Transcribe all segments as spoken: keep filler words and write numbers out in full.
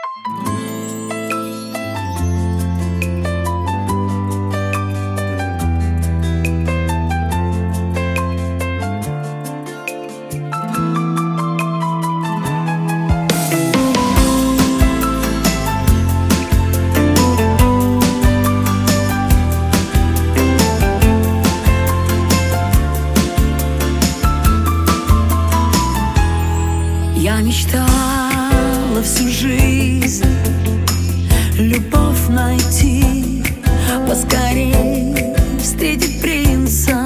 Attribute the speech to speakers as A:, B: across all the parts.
A: Я мечтала всю жизнь любовь найти, поскорей встретить принца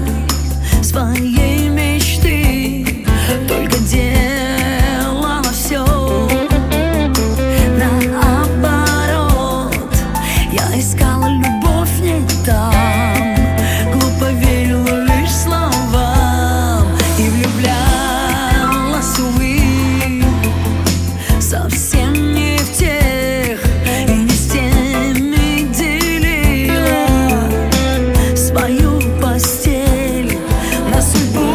A: своей мечты. Только делала все наоборот. Я искала любовь не там, глупо верила лишь словам и влюблялась, увы, совсем не в тех, и не с теми делила свою постель. На судьбу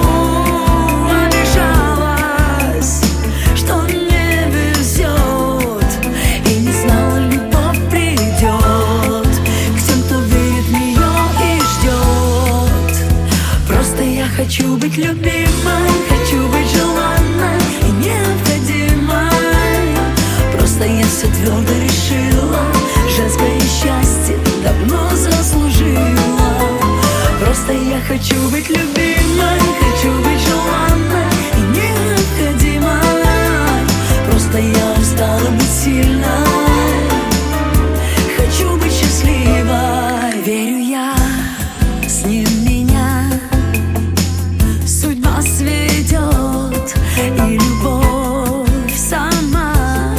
A: обижалась, что не везет, и не знала, любовь придет к тем, кто верит в нее и ждет. Просто я хочу быть любимой, хочу быть желанной и необходимой. Просто я все твердо решила, женское счастье давно заслужила. Просто я хочу быть любимой, хочу быть желанной и необходимой. Просто я устала быть сильной, хочу быть счастливой. Верю я, с ним меня судьба сведет, и любовь сама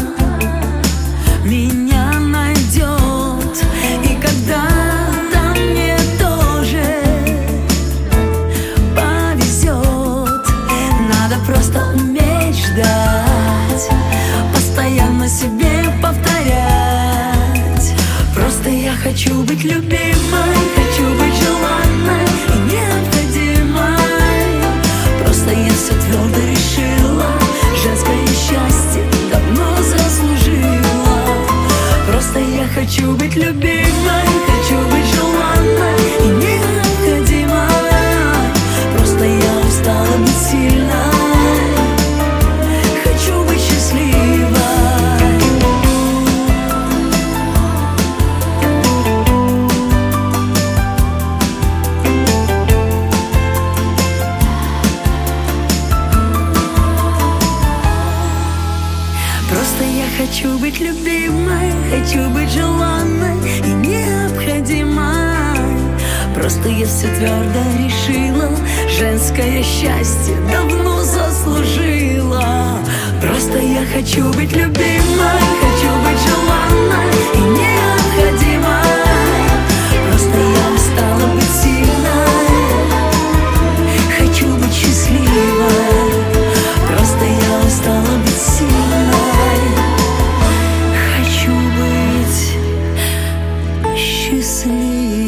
A: меня найдет. И когда-то мне тоже повезет. Надо просто уметь ждать, постоянно себе повторять. Просто я хочу быть любимой, хочу быть желанной и необходимой. Просто я все твердо решила, женское счастье давно заслужила. Просто я хочу быть любимой, хочу быть желанной и необходимой. Просто я устала быть сильной, хочу быть счастливой. Просто я хочу быть любимой, хочу быть желанной и необходимой. Просто я все твердо решила, женское счастье давно заслужила. Просто я хочу быть любимой, хочу быть желанной и необходимой. Просто я устала быть сильной, хочу быть счастливой. Просто я устала быть сильной, хочу быть счастливой.